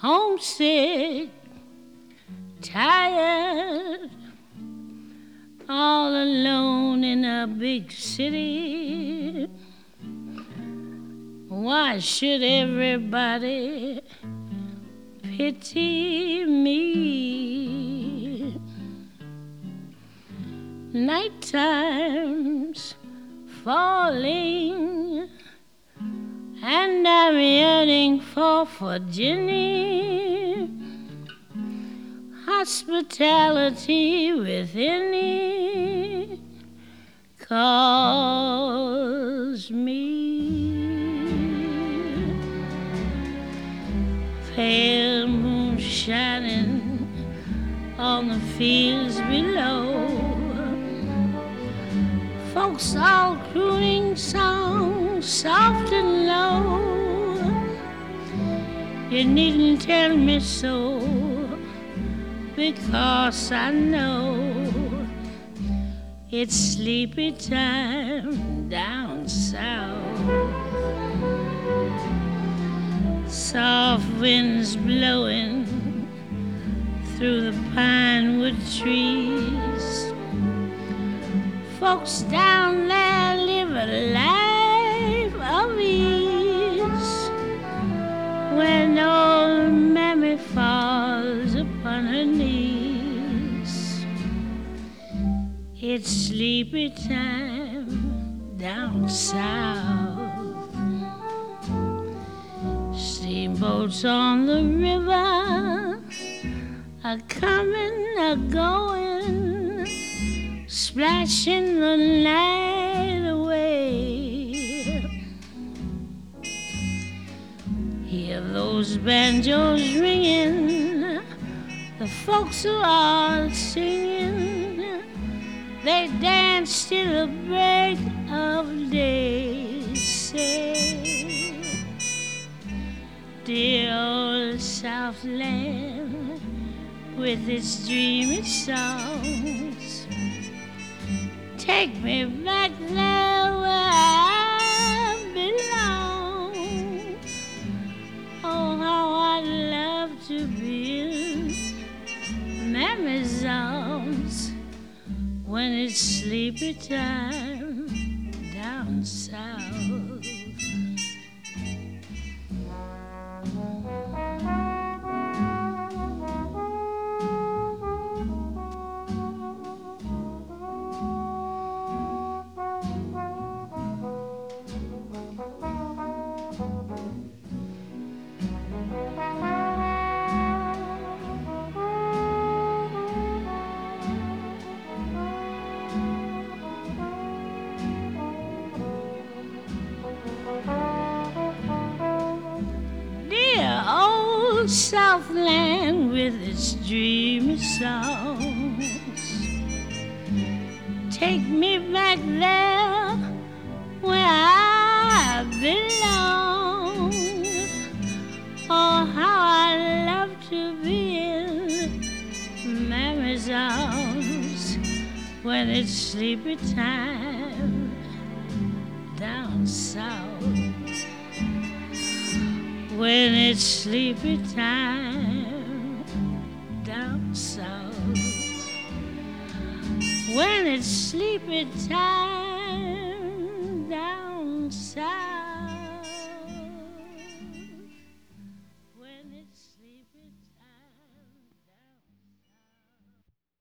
homesick, tired, all alone in a big city. Why should everybody pity me? Night time's falling, and I'm yearning for Virginia. Hospitality within it calls me. Pale moon shining on the fields below, folks all crooning songs soft and low. You needn't tell me so, because I know it's sleepy time down south. Soft winds blowing through the pine wood trees. Folks down there live a life of ease. When old Mammy falls upon her knees, it's sleepy time down south. Steamboats on the river are coming, are going, splashing the night away. Hear those banjos ringing, the folks are all singing. They dance till the break of day. Say, dear old Southland with its dreamy songs, take me back there where I belong. Oh, how I'd love to be in Mammy's arms when it's sleepy time down south. Southland with its dreamy songs, take me back there where I belong. Oh, how I love to be in Mammy's arms when it's sleepy time down south. When it's sleepy time down south. When it's sleepy time down south.